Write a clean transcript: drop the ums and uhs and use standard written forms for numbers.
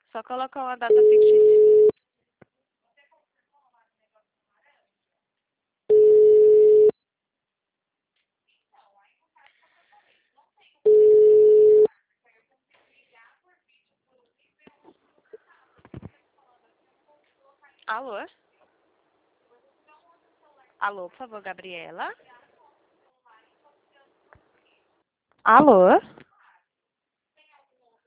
Só colocar uma data fictícia. Alô? Alô, por favor, Gabriela? Alô?